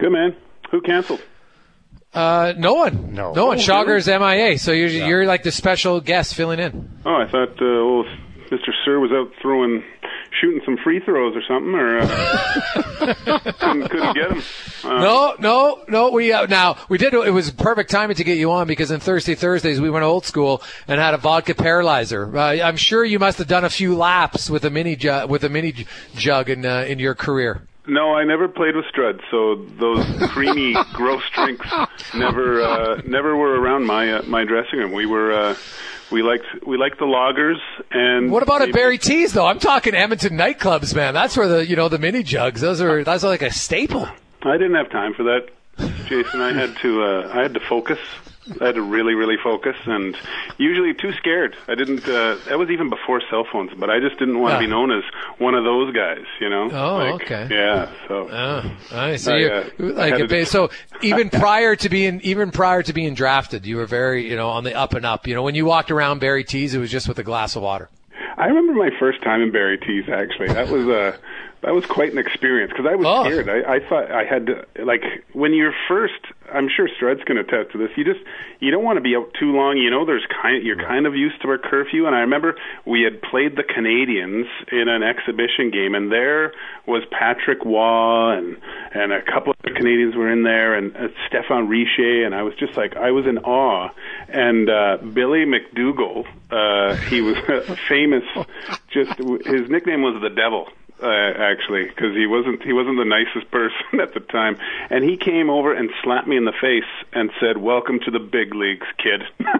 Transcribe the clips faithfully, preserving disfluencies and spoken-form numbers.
Good, man. Who canceled? Uh, no one. No. No one. Oh, Schauger's really? M I A, so you're Yeah. you're like the special guest filling in. Oh, I thought uh, well, Mister Sir was out throwing, shooting some free throws or something, or uh, couldn't, couldn't get him. Uh, No, no, no. We uh, now we did. It was perfect timing to get you on because in Thursday Thursdays we went old school and had a vodka paralyzer. Uh, I'm sure you must have done a few laps with a mini ju- with a mini j- jug in uh, in your career. No, I never played with Strud, so those creamy, gross drinks never, uh, never were around my uh, my dressing room. We were, uh, we liked we liked the lagers and. What about maybe- at Barry T's though? I'm talking Edmonton nightclubs, man. That's where the you know the mini jugs. Those are that's like a staple. I didn't have time for that, Jason. I had to, uh, I had to focus. I had to really, really focus, and usually too scared. I didn't. Uh, that was even before cell phones, but I just didn't want to Yeah. be known as one of those guys, you know. Oh, Like, okay. Yeah. So. Oh, I see. I, You're, uh, like had a to- bit- so even prior to being even prior to being drafted, you were very you know on the up and up. You know when you walked around Barry T's, it was just with a glass of water. I remember my first time in Barry T's. Actually, that was a. That was quite an experience because I was Oh. scared. I, I thought I had to, like, when you're first, I'm sure Strud's going to attest to this, you just, you don't want to be out too long. You know, there's kind you're kind of used to our curfew. And I remember we had played the Canadians in an exhibition game, and there was Patrick Waugh, and, and a couple of the Canadians were in there, and uh, Stefan Richer, and I was just like, I was in awe. And uh, Billy McDougall, uh, he was famous, just, his nickname was the Devil. Uh, actually, because he wasn't he wasn't the nicest person at the time, and he came over and slapped me in the face and said, "Welcome to the big leagues, kid."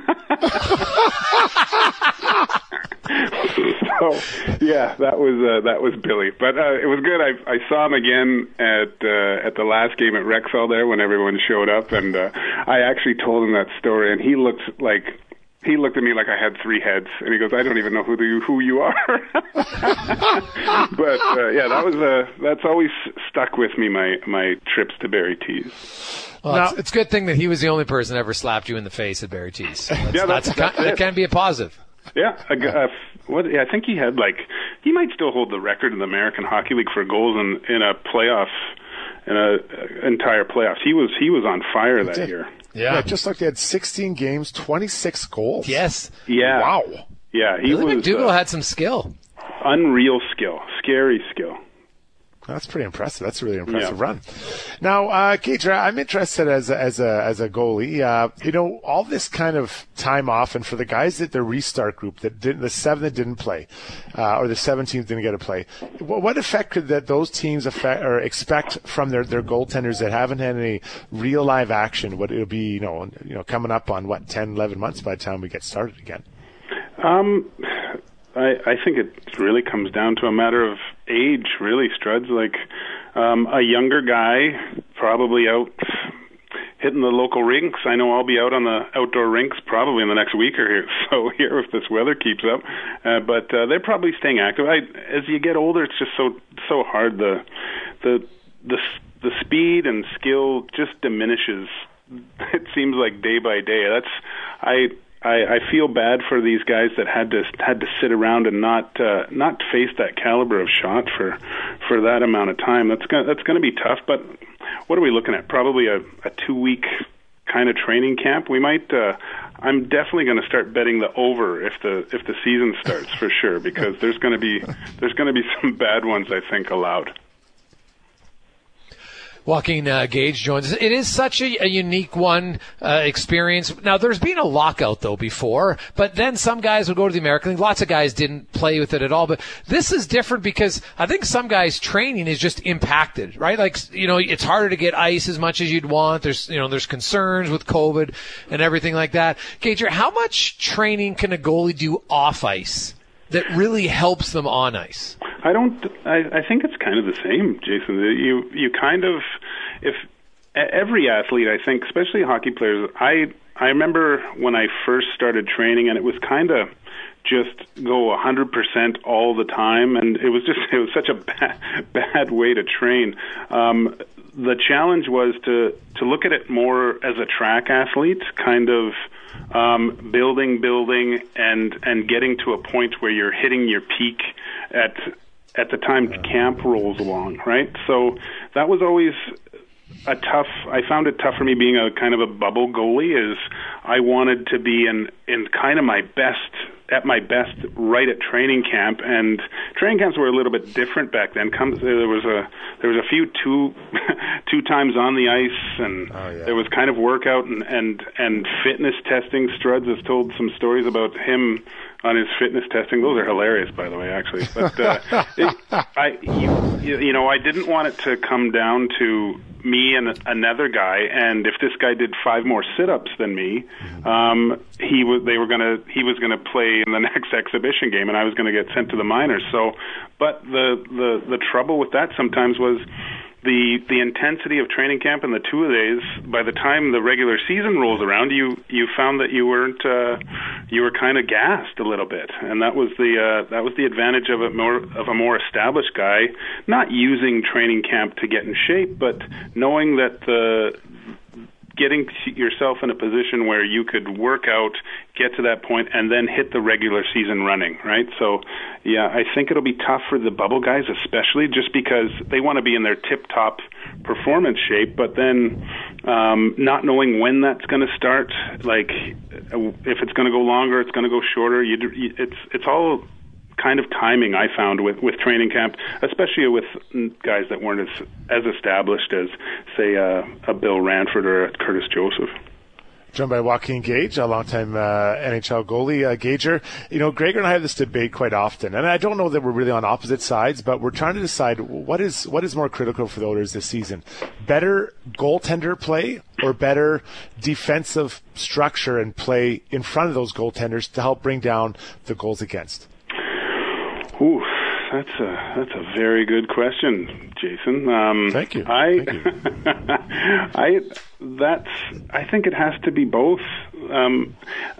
So, yeah, that was uh, that was Billy, but uh, it was good. I I saw him again at uh, at the last game at Rexall there when everyone showed up, and uh, I actually told him that story, and he looked like. He looked at me like I had three heads, and he goes, "I don't even know who the, who you are." But uh, yeah, that was uh, that's always stuck with me. My my trips to Barry T's. Well, Now- it's, it's a good thing that he was the only person that ever slapped you in the face at Barry T's. That's, Yeah, that's- that's, that's that it. can be a positive. Yeah, a, g- uh, what I think he had like he might still hold the record in the American Hockey League for goals in in a playoff in a uh, entire playoffs. He was he was on fire that did. year. Yeah, Yeah. just like they had sixteen games, twenty-six goals. Yes. Yeah, Wow. yeah, he Billy was McDougall uh, had some skill. unreal skill, scary skill. That's pretty impressive. That's a really impressive Yeah. run. Now, uh, Gage, I'm interested as a, as a as a goalie. Uh, you know, all this kind of time off, and for the guys that the restart group that didn't, the seven that didn't play, uh, or the seventeenth didn't get to play. What, what effect could that those teams affect or expect from their, their goaltenders that haven't had any real live action? What it'll be, you know, you know, coming up on what ten, eleven months by the time we get started again. Um, I, I think it really comes down to a matter of age, really, Struds. Like um, a younger guy, probably out hitting the local rinks. I know I'll be out on the outdoor rinks probably in the next week or here, so here if this weather keeps up. Uh, but uh, they're probably staying active. I, as you get older, it's just so so hard. The the the the speed and skill just diminishes. It seems like day by day. That's I. I, I feel bad for these guys that had to had to sit around and not uh, not face that caliber of shot for for that amount of time. That's gonna, that's going to be tough. But what are we looking at? Probably a, a two week kind of training camp. We might. Uh, I'm definitely going to start betting the over if the if the season starts for sure, because there's going to be there's going to be some bad ones, I think, allowed. Joaquin uh, Gage joins us. It is such a, a unique one uh, experience. Now, there's been a lockout, though, before, but then some guys would go to the American League. Lots of guys didn't play with it at all, but this is different because I think some guys' training is just impacted, right? Like, you know, it's harder to get ice as much as you'd want. There's, you know, there's concerns with COVID and everything like that. Gage, how much training can a goalie do off ice that really helps them on ice? I don't. I, I think it's kind of the same, Jason. You you kind of, if every athlete, I think, especially hockey players. I I remember when I first started training, and it was kind of just go one hundred percent all the time, and it was just it was such a bad bad way to train. Um, the challenge was to to look at it more as a track athlete, kind of. Um, building, building, and and getting to a point where you're hitting your peak at at the time camp rolls along, right? So that was always a tough. I found it tough for me being a kind of a bubble goalie. Is I wanted to be in in kind of my best. at my best right at training camp, and training camps were a little bit different back then. Come, there was a there was a few two two times on the ice, and oh, yeah. there was kind of workout and, and and fitness testing. Struds has told some stories about him on his fitness testing. Those are hilarious, by the way, actually. But uh, it, I you, you know I didn't want it to come down to me and another guy, and if this guy did five more sit-ups than me, um, he was they were gonna he was gonna play in the next exhibition game, and I was gonna get sent to the minors. So, but the the the trouble with that sometimes was the the intensity of training camp and the two days. By the time the regular season rolls around, you you found that you weren't uh, you were kind of gassed a little bit, and that was the uh, that was the advantage of a more of a more established guy, not using training camp to get in shape, but knowing that the getting yourself in a position where you could work out, get to that point, and then hit the regular season running, right? So, yeah, I think it'll be tough for the bubble guys, especially just because they want to be in their tip-top performance shape, but then um, not knowing when that's going to start, like if it's going to go longer, it's going to go shorter. You, it's it's all kind of timing, I found, with, with training camp, especially with guys that weren't as as established as, say, uh, a Bill Ranford or a Curtis Joseph. Joined by Joaquin Gage, a longtime uh, N H L goalie. Uh, Gager, you know, Gregor and I have this debate quite often, and I don't know that we're really on opposite sides, but we're trying to decide what is what is more critical for the Oilers this season: better goaltender play or better defensive structure and play in front of those goaltenders to help bring down the goals against? Ooh, that's a that's a very good question, Jason. Um, Thank you. I, Thank you. I that's I think it has to be both. Um,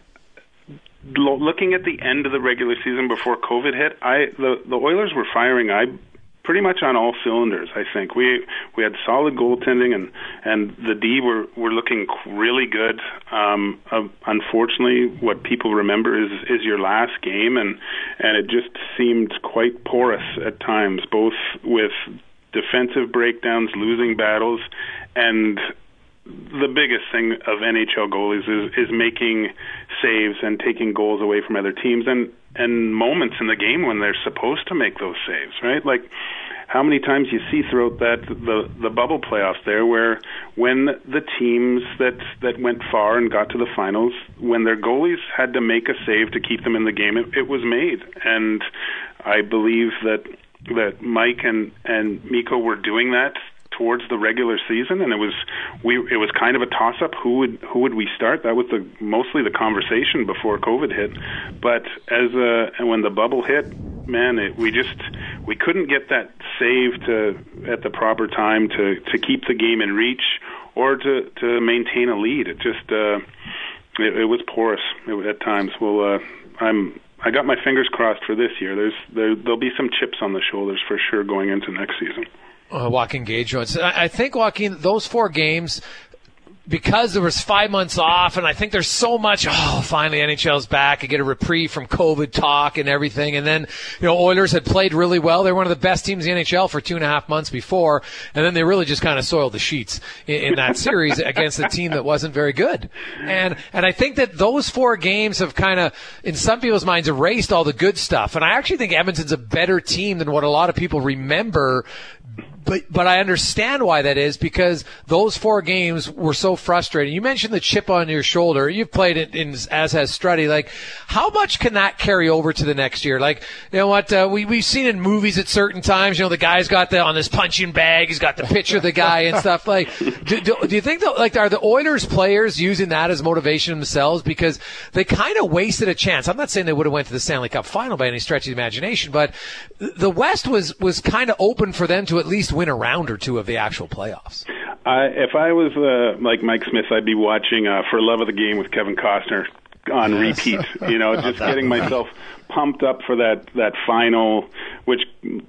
lo- looking at the end of the regular season before COVID hit, I the the Oilers were firing. I. Pretty much on all cylinders, I think. We we had solid goaltending, and, and the D were, were looking really good. Um, uh, unfortunately, what people remember is is your last game, and, and it just seemed quite porous at times, both with defensive breakdowns, losing battles, and the biggest thing of N H L goalies is, is making saves and taking goals away from other teams, and, and moments in the game when they're supposed to make those saves, right? Like, how many times you see throughout that the the bubble playoffs there, where when the teams that that went far and got to the finals, when their goalies had to make a save to keep them in the game, it, it was made. And I believe that that Mike and and Mikko were doing that towards the regular season, and it was we it was kind of a toss up who would who would we start. That was the mostly the conversation before COVID hit. But as a, and when the bubble hit, man, it, we just we couldn't get that save to at the proper time to to keep the game in reach or to to maintain a lead. It just uh, it, it was porous at times. Well, uh, I'm. I got my fingers crossed for this year. There's there, there'll be some chips on the shoulders for sure going into next season. Uh, Joaquin Gage. I think, Joaquin, those four games, because there was five months off, and I think there's so much, oh, finally N H L's back. I get a reprieve from COVID talk and everything. And then, you know, Oilers had played really well. They were one of the best teams in the N H L for two and a half months before. And then they really just kind of soiled the sheets in, in that series against a team that wasn't very good. And, and I think that those four games have kind of, in some people's minds, erased all the good stuff. And I actually think Edmonton's a better team than what a lot of people remember. But but I understand why that is, because those four games were so frustrating. You mentioned the chip on your shoulder. You've played it in, as has Struddy. Like, how much can that carry over to the next year? Like, you know what, uh, we, we've seen in movies at certain times, you know, the guy's got the, on this punching bag, he's got the picture of the guy and stuff. Like, do, do, do you think that, like, are the Oilers players using that as motivation themselves? Because they kind of wasted a chance. I'm not saying they would have went to the Stanley Cup final by any stretch of the imagination, but the West was, was kind of open for them to at least win a round or two of the actual playoffs. Uh, if I was uh, like Mike Smith, I'd be watching uh, For Love of the Game with Kevin Costner on repeat. You know, just getting myself pumped up for that that final, which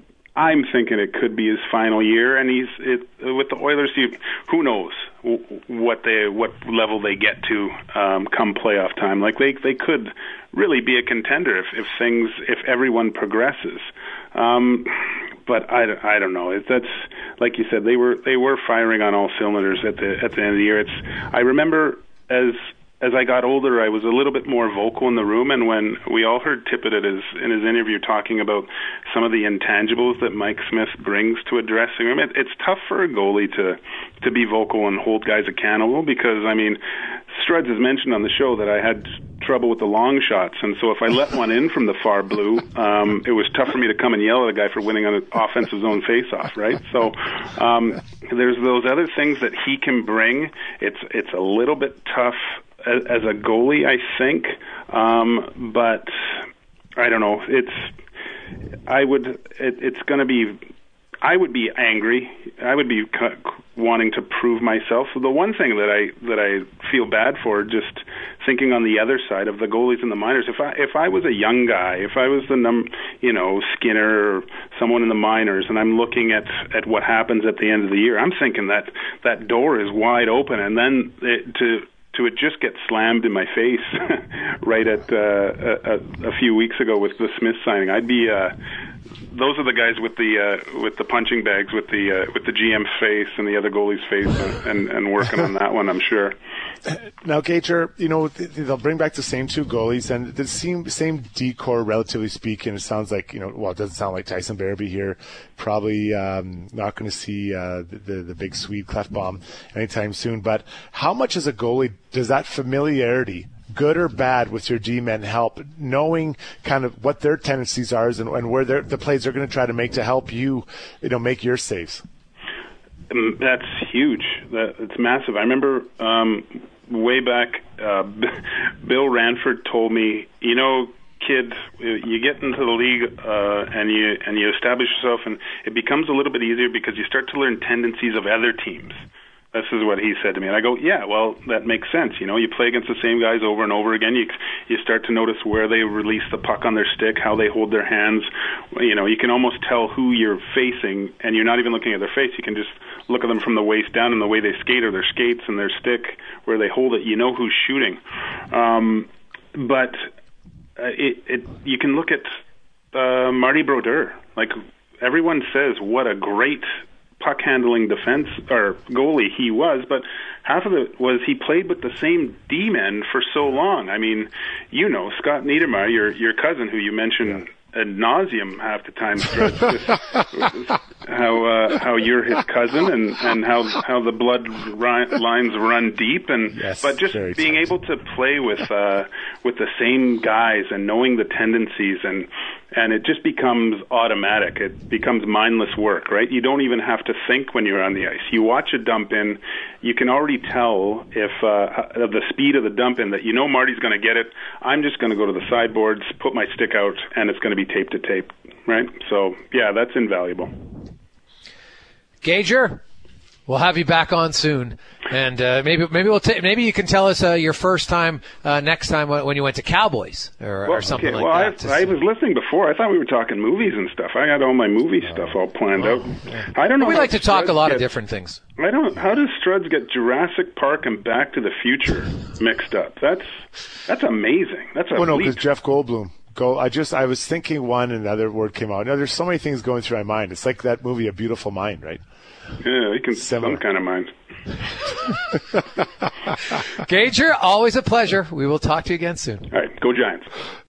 I'm thinking it could be his final year. And he's it, with the Oilers. You, who knows what they what level they get to um, come playoff time? Like they they could really be a contender if, if things if everyone progresses. Um, but I, I don't know. It, that's like you said. They were they were firing on all cylinders at the at the end of the year. It's I remember as as I got older, I was a little bit more vocal in the room, and when we all heard Tippett at his in his interview talking about some of the intangibles that Mike Smith brings to a dressing room, it, it's tough for a goalie to to be vocal and hold guys accountable because I mean, Struds has mentioned on the show that I had trouble with the long shots, and so if I let one in from the far blue, um, it was tough for me to come and yell at a guy for winning on an offensive zone face-off, right? So um, there's those other things that he can bring. It's it's a little bit tough as, as a goalie, I think, um, but I don't know. It's I would it, it's going to be. I would be angry. I would be wanting to prove myself. So the one thing that I that I feel bad for, just thinking on the other side of the goalies in the minors, if I if I was a young guy, if I was the num, you know, Skinner or someone in the minors, and I'm looking at at what happens at the end of the year, I'm thinking that that door is wide open, and then it, to to it just get slammed in my face right at uh, a, a few weeks ago with the Smith signing, I'd be. Uh, Those are the guys with the uh, with the punching bags, with the uh, with the G M's face and the other goalie's face, and, and, and working on that one, I'm sure. Now, Gager, you know they'll bring back the same two goalies and the same same decor, relatively speaking. It sounds like you know, well, it doesn't sound like Tyson Barabee here. Probably um, not going to see uh, the, the the big Swede Clefbaum anytime soon. But how much as a goalie does that familiarity, good or bad, with your D-men help, knowing kind of what their tendencies are and, and where the plays they're going to try to make to help you, you know, make your saves? Um, that's huge. That, it's massive. I remember um, way back, uh, Bill Ranford told me, you know, kid, you get into the league uh, and you and you establish yourself, and it becomes a little bit easier because you start to learn tendencies of other teams. This is what he said to me. And I go, yeah, well, that makes sense. You know, you play against the same guys over and over again. You you start to notice where they release the puck on their stick, how they hold their hands. You know, you can almost tell who you're facing, and you're not even looking at their face. You can just look at them from the waist down and the way they skate, or their skates and their stick, where they hold it. You know who's shooting. Um, but uh, it, it you can look at uh, Marty Brodeur. Like, everyone says what a great puck handling defense or goalie he was, but half of it was he played with the same D-men for so long. I mean, you know, Scott Niedermayer, your your cousin who you mentioned ad nauseum half the time, how uh, how you're his cousin and, and how how the blood ri- lines run deep, and yes, but just being tough. able to play with uh, with the same guys and knowing the tendencies, and and it just becomes automatic. It becomes mindless work, right? You don't even have to think when you're on the ice. You watch a dump in, you can already tell if uh, of the speed of the dump in that you know Marty's going to get it. I'm just going to go to the sideboards, put my stick out, and it's going to be tape to tape, right? So yeah, that's invaluable. Gager, we'll have you back on soon, and uh, maybe maybe we'll ta- maybe you can tell us uh, your first time uh, next time when you went to Cowboys or, well, or something okay. like well, that. Well, I, I was listening before. I thought we were talking movies and stuff. I got all my movie oh. stuff all planned oh. out. Yeah. I don't know. We like to talk a lot get, of different things. I don't. How does Struds get Jurassic Park and Back to the Future mixed up? That's that's amazing. That's a well, no, leap. because Jeff Goldblum. Go. I just. I was thinking one, and another word came out. Now, there's so many things going through my mind. It's like that movie, A Beautiful Mind, right? Yeah, you can Similar. some kind of mind. Gager, always a pleasure. We will talk to you again soon. All right, go Giants.